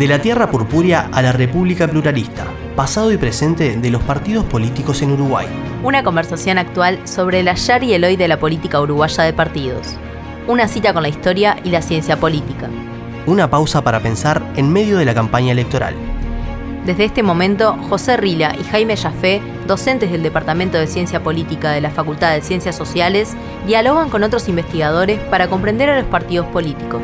De la tierra purpúrea a la República Pluralista, pasado y presente de los partidos políticos en Uruguay. Una conversación actual sobre el ayer y el hoy de la política uruguaya de partidos. Una cita con la historia y la ciencia política. Una pausa para pensar en medio de la campaña electoral. Desde este momento, José Rila y Jaime Jafé, docentes del Departamento de Ciencia Política de la Facultad de Ciencias Sociales, dialogan con otros investigadores para comprender a los partidos políticos.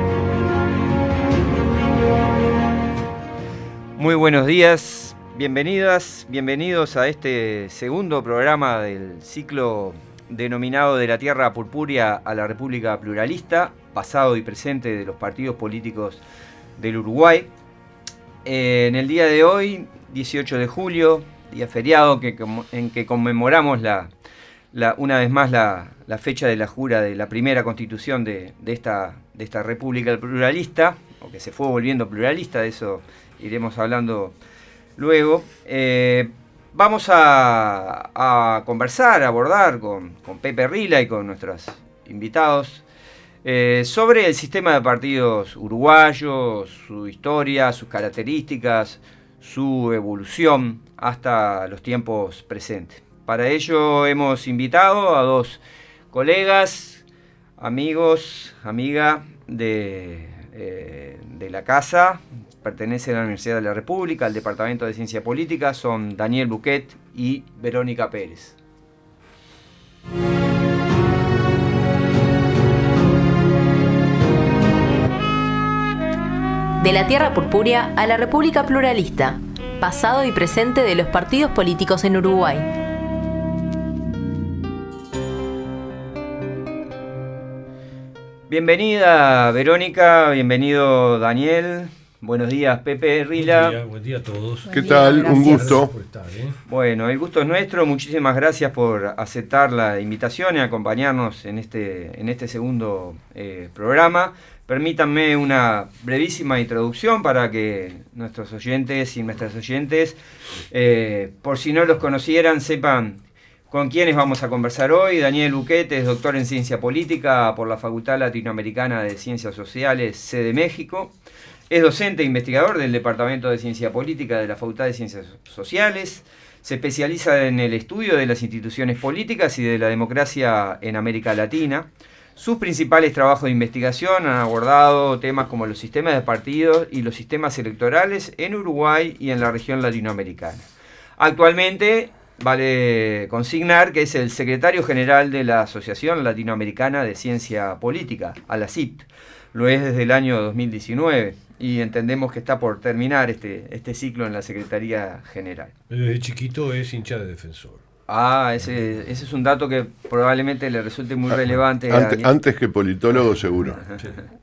Muy buenos días, bienvenidas, bienvenidos a este segundo programa del ciclo denominado De la Tierra Purpúrea a la República Pluralista, pasado y presente de los partidos políticos del Uruguay. En el día de hoy, 18 de julio, día feriado en que conmemoramos una vez más la fecha de la jura de la primera constitución de esta República Pluralista, o que se fue volviendo pluralista, de eso iremos hablando luego. Vamos a conversar, a abordar con Pepe Rila y con nuestros invitados sobre el sistema de partidos uruguayos, su historia, sus características, su evolución hasta los tiempos presentes. Para ello hemos invitado a dos colegas, amigos, amiga de la casa. Pertenecen a la Universidad de la República, al Departamento de Ciencia Política, son Daniel Buquet y Verónica Pérez. De la tierra purpúrea a la República Pluralista, pasado y presente de los partidos políticos en Uruguay. Bienvenida Verónica, bienvenido Daniel. Buenos días, Pepe Rila. Buen día a todos. ¿Qué tal? Un gusto. Por estar, Bueno, el gusto es nuestro. Muchísimas gracias por aceptar la invitación y acompañarnos en este segundo programa. Permítanme una brevísima introducción para que nuestros oyentes y nuestras oyentes, por si no los conocieran, sepan con quiénes vamos a conversar hoy. Daniel Buquet es doctor en Ciencia Política por la Facultad Latinoamericana de Ciencias Sociales, sede México. Es docente e investigador del Departamento de Ciencia Política de la Facultad de Ciencias Sociales. Se especializa en el estudio de las instituciones políticas y de la democracia en América Latina. Sus principales trabajos de investigación han abordado temas como los sistemas de partidos y los sistemas electorales en Uruguay y en la región latinoamericana. Actualmente, vale consignar que es el secretario general de la Asociación Latinoamericana de Ciencia Política, ALACIP. Lo es desde el año 2019 y entendemos que está por terminar este ciclo en la Secretaría General. Desde chiquito es hincha de Defensor. Ese es un dato que probablemente le resulte muy relevante. Antes que politólogo, seguro. Sí.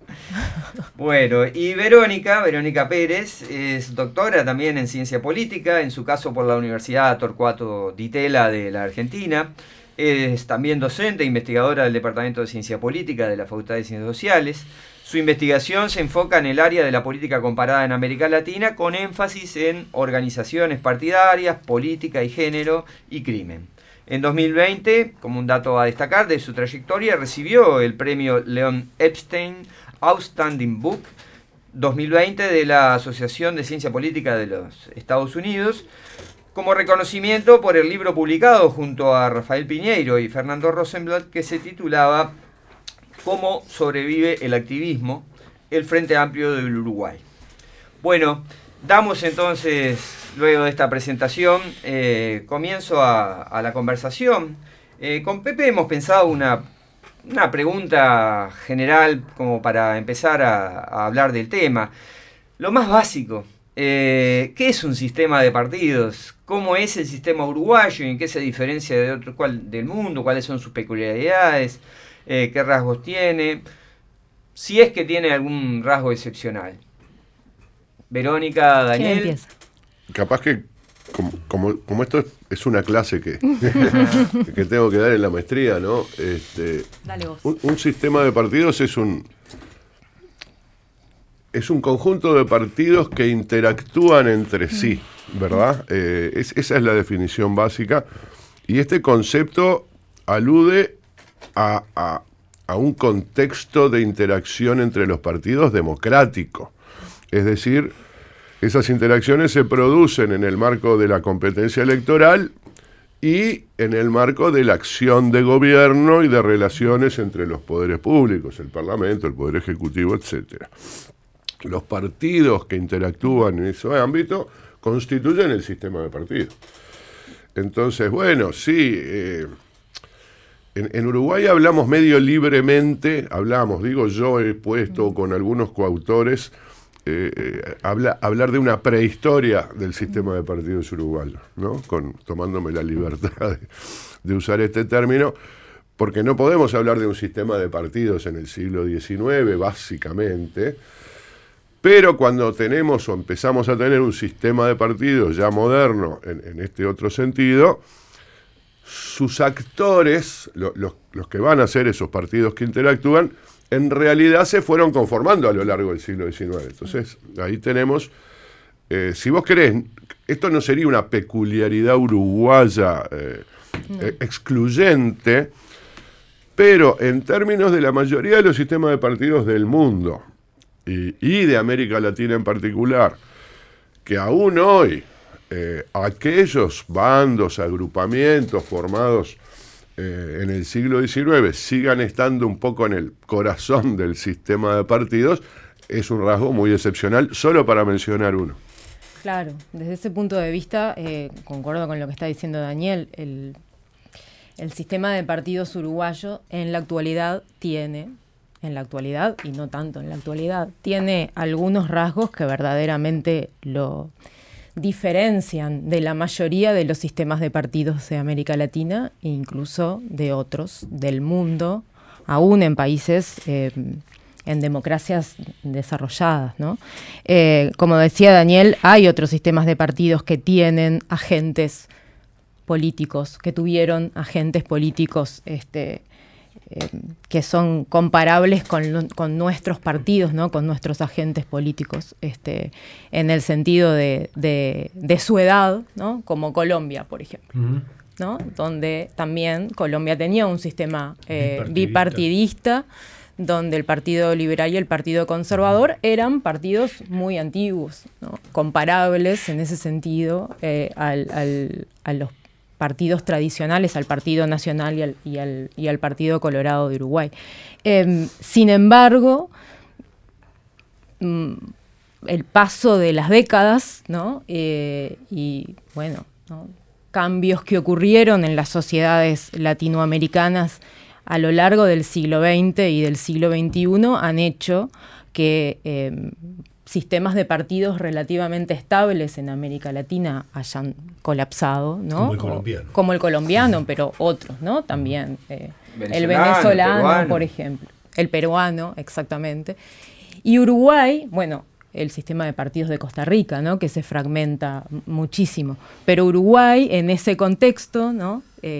Bueno, y Verónica Pérez es doctora también en Ciencia Política, en su caso por la Universidad Torcuato Di Tella de la Argentina. Es también docente e investigadora del Departamento de Ciencia Política de la Facultad de Ciencias Sociales. Su investigación se enfoca en el área de la política comparada en América Latina, con énfasis en organizaciones partidarias, política y género y crimen. En 2020, como un dato a destacar de su trayectoria, recibió el premio Leon Epstein Outstanding Book 2020 de la Asociación de Ciencia Política de los Estados Unidos, como reconocimiento por el libro publicado junto a Rafael Piñeiro y Fernando Rosenblatt, que se titulaba ¿Cómo sobrevive el activismo? El Frente Amplio del Uruguay. Bueno, damos entonces, luego de esta presentación, comienzo a la conversación. Con Pepe hemos pensado una pregunta general como para empezar a hablar del tema. Lo más básico. ¿Qué es un sistema de partidos? ¿Cómo es el sistema uruguayo y en qué se diferencia de otros del mundo? ¿Cuáles son sus peculiaridades? ¿Qué rasgos tiene? Si es que tiene algún rasgo excepcional. Verónica, Daniel. ¿Quién empieza? Capaz que, como esto es una clase que tengo que dar en la maestría, ¿no? Dale vos. Un sistema de partidos es un conjunto de partidos que interactúan entre sí, ¿verdad? Esa es la definición básica. Y este concepto alude a un contexto de interacción entre los partidos democrático. Es decir, esas interacciones se producen en el marco de la competencia electoral y en el marco de la acción de gobierno y de relaciones entre los poderes públicos, el Parlamento, el Poder Ejecutivo, etcétera. Los partidos que interactúan en ese ámbito constituyen el sistema de partidos. Entonces, bueno, sí, en Uruguay hablamos medio libremente, digo yo, he puesto con algunos coautores, hablar de una prehistoria del sistema de partidos uruguayo, ¿no? Tomándome la libertad de usar este término, porque no podemos hablar de un sistema de partidos en el siglo XIX, básicamente, pero cuando tenemos o empezamos a tener un sistema de partidos ya moderno en este otro sentido, sus actores, los que van a ser esos partidos que interactúan, en realidad se fueron conformando a lo largo del siglo XIX. Entonces, ahí tenemos, si vos querés, esto no sería una peculiaridad uruguaya excluyente, pero en términos de la mayoría de los sistemas de partidos del mundo, y de América Latina en particular, que aún hoy aquellos bandos, agrupamientos formados en el siglo XIX sigan estando un poco en el corazón del sistema de partidos, es un rasgo muy excepcional, solo para mencionar uno. Claro, desde ese punto de vista, concuerdo con lo que está diciendo Daniel, el sistema de partidos uruguayo en la actualidad y no tanto en la actualidad, tiene algunos rasgos que verdaderamente lo diferencian de la mayoría de los sistemas de partidos de América Latina e incluso de otros del mundo, aún en países, en democracias desarrolladas, ¿no? Como decía Daniel, hay otros sistemas de partidos que tienen agentes políticos, que tuvieron agentes políticos que son comparables con nuestros partidos, ¿no? Con nuestros agentes políticos, en el sentido de su edad, ¿no? Como Colombia, por ejemplo, ¿no? Donde también Colombia tenía un sistema bipartidista, donde el Partido Liberal y el Partido Conservador eran partidos muy antiguos, ¿no? Comparables en ese sentido a los partidos tradicionales, al Partido Nacional y al Partido Colorado de Uruguay. Sin embargo, el paso de las décadas, ¿no? Y bueno, ¿no? Cambios que ocurrieron en las sociedades latinoamericanas a lo largo del siglo XX y del siglo XXI han hecho que sistemas de partidos relativamente estables en América Latina hayan colapsado, ¿no? Como el colombiano, pero otros, ¿no? También el venezolano, peruano, por ejemplo. El peruano, exactamente. Y Uruguay, bueno, el sistema de partidos de Costa Rica, ¿no? Que se fragmenta muchísimo. Pero Uruguay, en ese contexto, ¿no?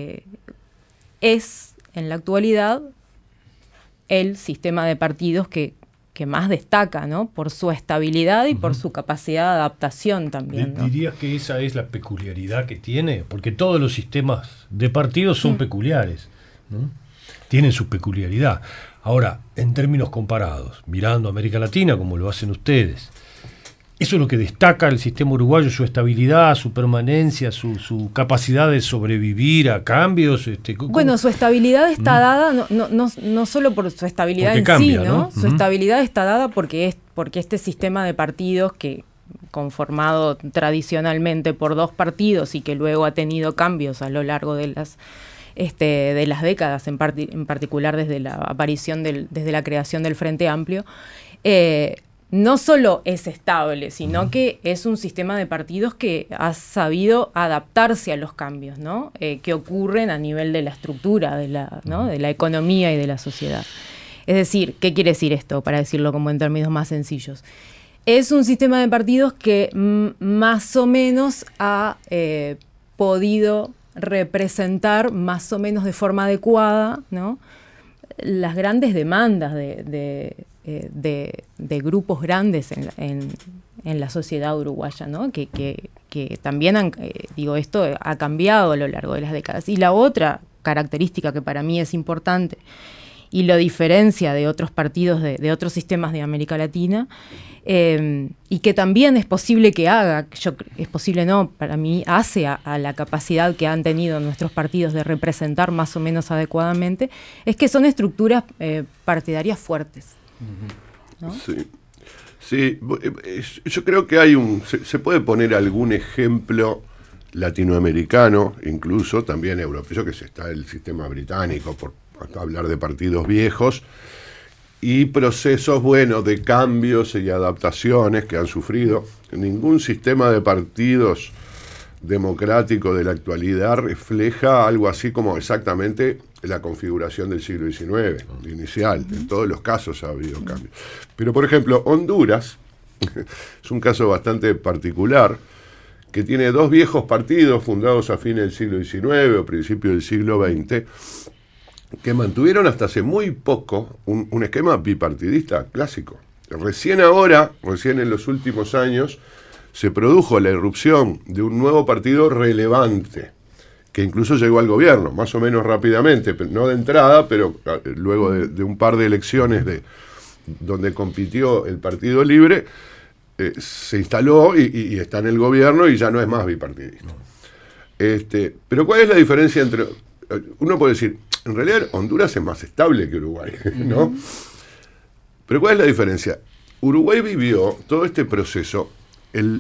Es, en la actualidad, el sistema de partidos que más destaca, ¿no? Por su estabilidad y por su capacidad de adaptación también, ¿no? ¿Dirías que esa es la peculiaridad que tiene? Porque todos los sistemas de partidos son peculiares, ¿no? Tienen su peculiaridad. Ahora, en términos comparados, mirando a América Latina, como lo hacen ustedes, ¿eso es lo que destaca el sistema uruguayo, su estabilidad, su permanencia, su capacidad de sobrevivir a cambios? Bueno, su estabilidad está dada no solo por su estabilidad porque en cambia, sí, ¿no? Su estabilidad está dada porque este sistema de partidos que conformado tradicionalmente por dos partidos y que luego ha tenido cambios a lo largo de las décadas, en particular desde la aparición desde la creación del Frente Amplio, no solo es estable, sino que es un sistema de partidos que ha sabido adaptarse a los cambios, ¿no? Que ocurren a nivel de la estructura, ¿no? De la economía y de la sociedad. Es decir, ¿qué quiere decir esto? Para decirlo como en términos más sencillos. Es un sistema de partidos que más o menos ha podido representar más o menos de forma adecuada, ¿no? Las grandes demandas de grupos grandes en la sociedad uruguaya, ¿no? Que también esto ha cambiado a lo largo de las décadas. Y la otra característica que para mí es importante y lo diferencia de otros partidos de otros sistemas de América Latina, y que también es posible que haga, es posible no, para mí hace a la capacidad que han tenido nuestros partidos de representar más o menos adecuadamente, es que son estructuras partidarias fuertes, ¿no? Sí, yo creo que se puede poner algún ejemplo latinoamericano, incluso también europeo, que está el sistema británico, por hablar de partidos viejos, y procesos, de cambios y adaptaciones que han sufrido. Ningún sistema de partidos democrático de la actualidad refleja algo así como exactamente la configuración del siglo XIX, inicial. En todos los casos ha habido cambios. Pero, por ejemplo, Honduras es un caso bastante particular, que tiene 2 viejos partidos fundados a fines del siglo XIX o principios del siglo XX, que mantuvieron hasta hace muy poco un esquema bipartidista clásico. Recién en los últimos años, se produjo la irrupción de un nuevo partido relevante, que incluso llegó al gobierno, más o menos rápidamente, no de entrada, pero luego de un par de elecciones donde compitió el Partido Libre, se instaló y está en el gobierno y ya no es más bipartidista. Pero ¿cuál es la diferencia entre...? Uno puede decir, en realidad Honduras es más estable que Uruguay, ¿no? Pero ¿cuál es la diferencia? Uruguay vivió todo este proceso el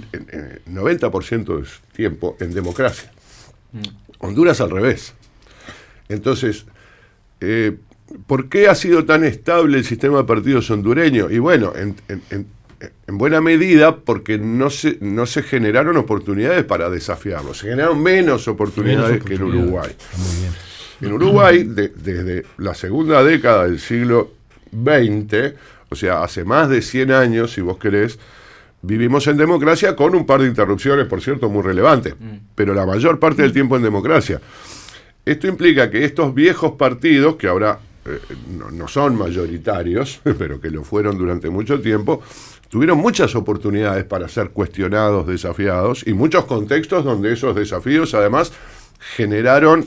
90% del tiempo en democracia. Honduras al revés. Entonces, ¿por qué ha sido tan estable el sistema de partidos hondureño? Y bueno, en buena medida porque no se generaron oportunidades para desafiarlo. Se generaron menos oportunidades que en Uruguay. Muy bien. En Uruguay, desde la segunda década del siglo XX, o sea, hace más de 100 años, si vos querés, vivimos en democracia con un par de interrupciones, por cierto, muy relevantes, pero la mayor parte del tiempo en democracia. Esto implica que estos viejos partidos, que ahora no son mayoritarios, pero que lo fueron durante mucho tiempo, tuvieron muchas oportunidades para ser cuestionados, desafiados, y muchos contextos donde esos desafíos además generaron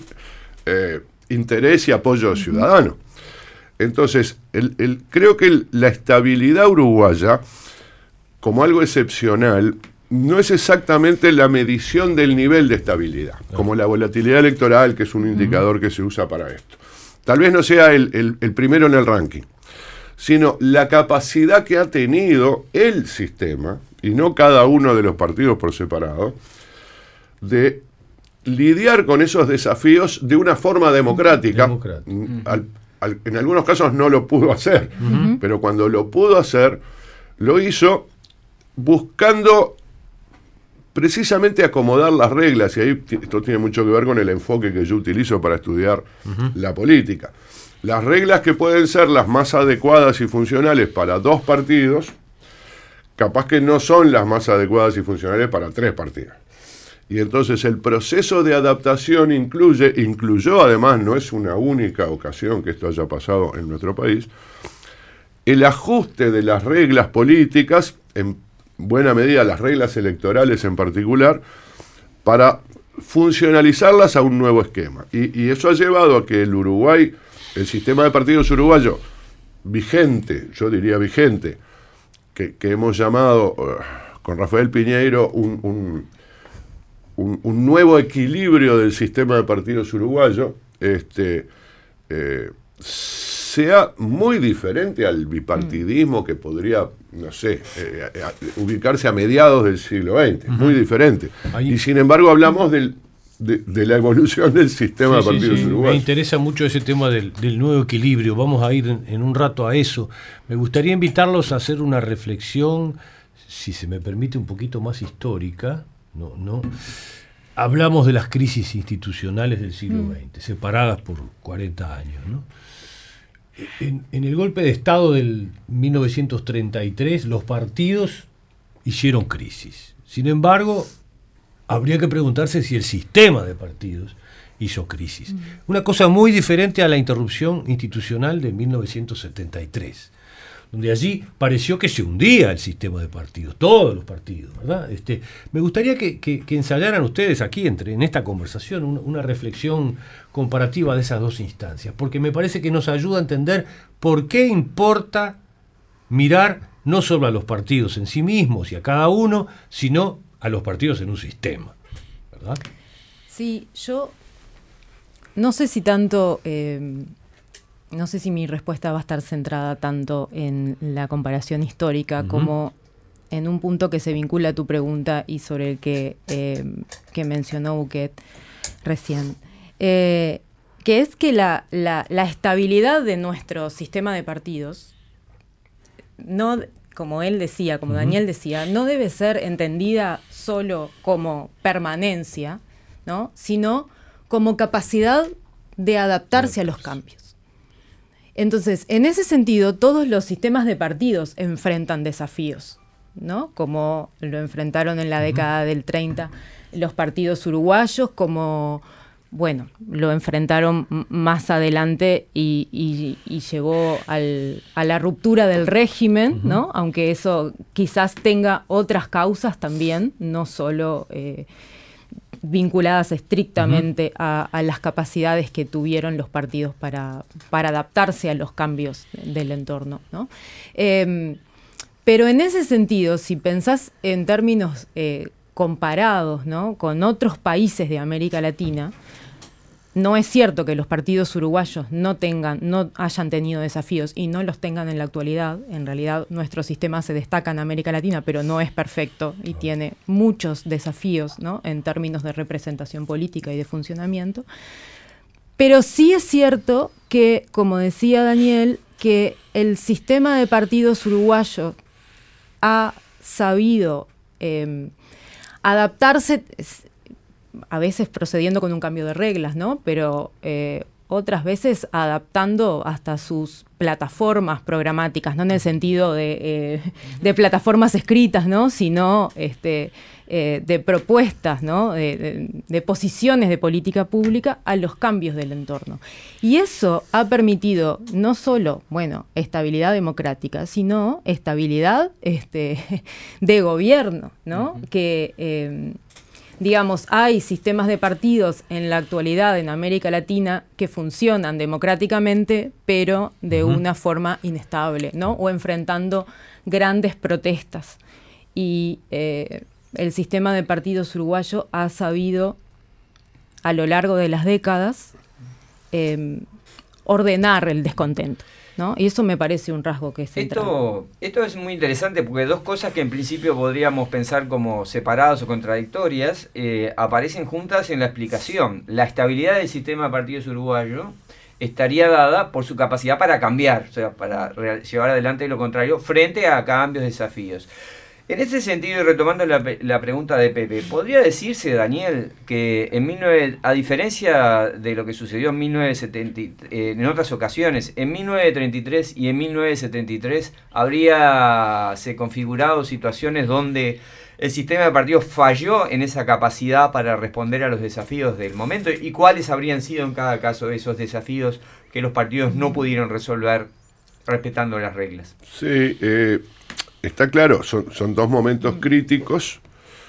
interés y apoyo ciudadano. Entonces, creo que la estabilidad uruguaya, como algo excepcional, no es exactamente la medición del nivel de estabilidad, como la volatilidad electoral, que es un indicador que se usa para esto. Tal vez no sea el primero en el ranking, sino la capacidad que ha tenido el sistema, y no cada uno de los partidos por separado, de lidiar con esos desafíos de una forma democrática. En algunos casos no lo pudo hacer, pero cuando lo pudo hacer, lo hizo buscando precisamente acomodar las reglas, y ahí esto tiene mucho que ver con el enfoque que yo utilizo para estudiar la política. Las reglas que pueden ser las más adecuadas y funcionales para 2 partidos, capaz que no son las más adecuadas y funcionales para 3 partidos. Y entonces el proceso de adaptación incluyó, además, no es una única ocasión que esto haya pasado en nuestro país, el ajuste de las reglas políticas, en buena medida las reglas electorales en particular, para funcionalizarlas a un nuevo esquema. Y eso ha llevado a que el sistema de partidos uruguayo vigente, yo diría vigente, que hemos llamado con Rafael Piñeiro un nuevo equilibrio del sistema de partidos uruguayo, sea muy diferente al bipartidismo que podría, no sé, ubicarse a mediados del siglo XX, muy diferente. Y sin embargo hablamos de la evolución del sistema de partidos uruguayos. Me interesa mucho ese tema del nuevo equilibrio, vamos a ir en un rato a eso. Me gustaría invitarlos a hacer una reflexión, si se me permite, un poquito más histórica. No. Hablamos de las crisis institucionales del siglo XX, separadas por 40 años, ¿no? En el golpe de Estado del 1933, los partidos hicieron crisis. Sin embargo, habría que preguntarse si el sistema de partidos hizo crisis. Una cosa muy diferente a la interrupción institucional de 1973, donde allí pareció que se hundía el sistema de partidos, todos los partidos, ¿verdad? Me gustaría que ensayaran ustedes aquí, en esta conversación, una reflexión comparativa de esas dos instancias, porque me parece que nos ayuda a entender por qué importa mirar no solo a los partidos en sí mismos y a cada uno, sino a los partidos en un sistema, ¿verdad? Sí, yo no sé si tanto... no sé si mi respuesta va a estar centrada tanto en la comparación histórica como en un punto que se vincula a tu pregunta y sobre el que mencionó Buquet recién, que es que la estabilidad de nuestro sistema de partidos, no, como él decía, como Daniel decía, no debe ser entendida solo como permanencia, ¿no?, sino como capacidad de adaptarse a los cambios. Entonces, en ese sentido, todos los sistemas de partidos enfrentan desafíos, ¿no? Como lo enfrentaron en la década del 30 los partidos uruguayos, como, bueno, lo enfrentaron más adelante y llegó a la ruptura del régimen, ¿no? Aunque eso quizás tenga otras causas también, no solo vinculadas estrictamente a las capacidades que tuvieron los partidos para adaptarse a los cambios del entorno, ¿no? Pero en ese sentido, si pensás en términos comparados, ¿no?, con otros países de América Latina, no es cierto que los partidos uruguayos no hayan tenido desafíos y no los tengan en la actualidad. En realidad, nuestro sistema se destaca en América Latina, pero no es perfecto y tiene muchos desafíos, ¿no?, en términos de representación política y de funcionamiento. Pero sí es cierto que, como decía Daniel, que el sistema de partidos uruguayo ha sabido adaptarse, a veces procediendo con un cambio de reglas, ¿no?, pero otras veces adaptando hasta sus plataformas programáticas, no en el sentido de plataformas escritas, ¿no?, sino de propuestas, ¿no?, de posiciones de política pública a los cambios del entorno. Y eso ha permitido no solo, bueno, estabilidad democrática, sino estabilidad de gobierno, ¿no?, que... digamos, hay sistemas de partidos en la actualidad en América Latina que funcionan democráticamente, pero de una forma inestable, ¿no?, o enfrentando grandes protestas. Y el sistema de partidos uruguayo ha sabido, a lo largo de las décadas, ordenar el descontento, ¿no? Y eso me parece un rasgo que es central. Esto es muy interesante porque dos cosas que en principio podríamos pensar como separadas o contradictorias aparecen juntas en la explicación. La estabilidad del sistema de partidos uruguayo estaría dada por su capacidad para cambiar, o sea, para llevar adelante lo contrario frente a cambios, desafíos. En ese sentido, y retomando la pregunta de Pepe, ¿podría decirse, Daniel, que a diferencia de lo que sucedió en 1970, en otras ocasiones, en 1933 y en 1973 se configurado situaciones donde el sistema de partidos falló en esa capacidad para responder a los desafíos del momento? ¿Y cuáles habrían sido en cada caso esos desafíos que los partidos no pudieron resolver respetando las reglas? Sí, está claro, son dos momentos críticos.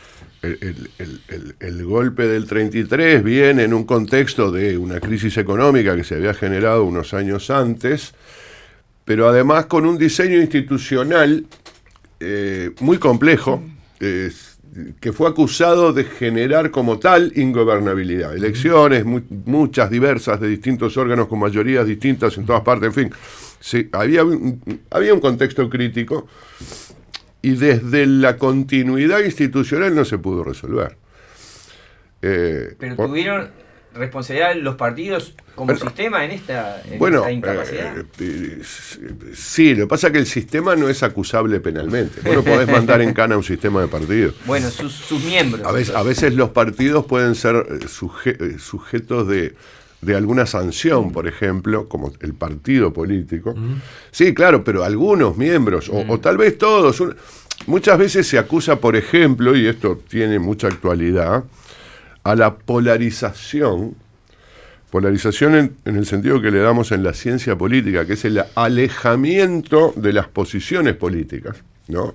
El golpe del 33 viene en un contexto de una crisis económica que se había generado unos años antes, pero además con un diseño institucional muy complejo, que fue acusado de generar como tal ingobernabilidad. Elecciones muchas, diversas, de distintos órganos con mayorías distintas en todas partes, en fin. Sí, había un contexto crítico y desde la continuidad institucional no se pudo resolver. Pero tuvieron responsabilidad los partidos como sistema en esta incapacidad. Sí, lo que pasa es que el sistema no es acusable penalmente. Vos no podés mandar en cana a un sistema de partidos. Bueno, sus miembros. A veces los partidos pueden ser sujetos de alguna sanción, por ejemplo, como el partido político. Sí, claro, pero algunos miembros, o tal vez todos. Muchas veces se acusa, por ejemplo, y esto tiene mucha actualidad, a la polarización Polarización en el sentido que le damos en la ciencia política, que es el alejamiento de las posiciones políticas, ¿no?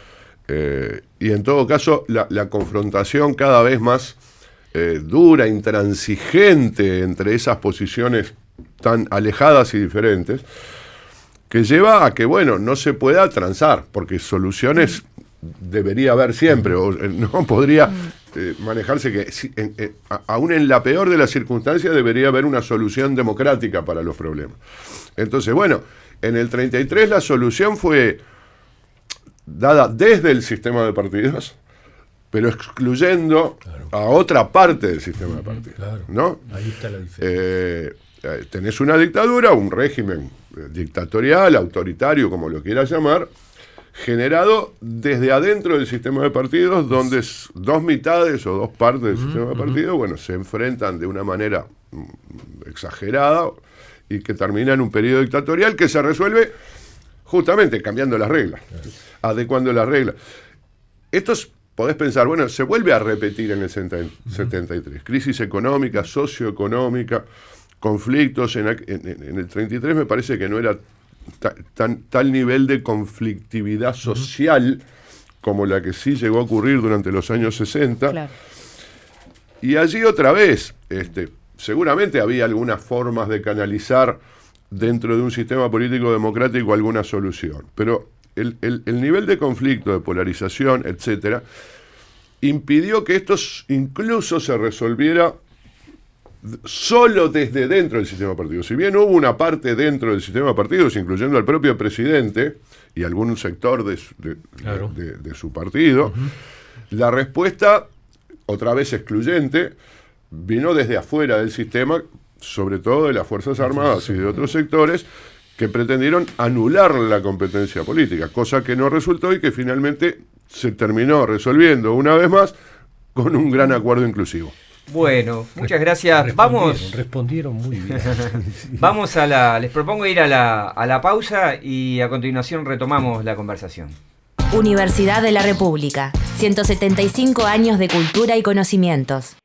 Y en todo caso, la confrontación cada vez más dura, intransigente entre esas posiciones tan alejadas y diferentes, que lleva a que, bueno, no se pueda transar, porque soluciones debería haber siempre, o no podría manejarse que, aún en la peor de las circunstancias, debería haber una solución democrática para los problemas. Entonces, bueno, en el 33 la solución fue dada desde el sistema de partidos, pero excluyendo a otra parte del sistema de partidos. Claro, ¿no? Ahí está la diferencia. Tenés una dictadura, un régimen dictatorial, autoritario, como lo quieras llamar, generado desde adentro del sistema de partidos, donde dos mitades o dos partes del sistema de partidos, bueno, se enfrentan de una manera exagerada y que termina en un periodo dictatorial que se resuelve justamente cambiando las reglas, adecuando las reglas. Podés pensar, bueno, se vuelve a repetir en el 73. Crisis económica, socioeconómica, conflictos. En el 33 me parece que no era tal nivel de conflictividad social como la que sí llegó a ocurrir durante los años 60. Claro. Y allí otra vez, seguramente había algunas formas de canalizar dentro de un sistema político democrático alguna solución, pero el nivel de conflicto, de polarización, etcétera, impidió que esto incluso se resolviera solo desde dentro del sistema de partidos. Si bien hubo una parte dentro del sistema de partidos, incluyendo al propio presidente y algún sector de su partido, la respuesta, otra vez excluyente, vino desde afuera del sistema, sobre todo de las Fuerzas Armadas y de otros sectores, que pretendieron anular la competencia política, cosa que no resultó y que finalmente se terminó resolviendo una vez más con un gran acuerdo inclusivo. Bueno, muchas gracias. Respondieron muy bien. Les propongo ir a la pausa y a continuación retomamos la conversación. Universidad de la República, 175 años de cultura y conocimientos.